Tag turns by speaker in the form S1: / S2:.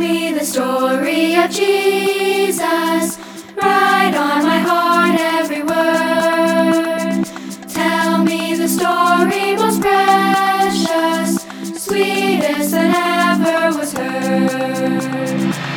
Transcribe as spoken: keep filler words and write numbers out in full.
S1: me the story of Jesus. Write on my heart every word. Tell me the story most precious, sweetest that ever was heard.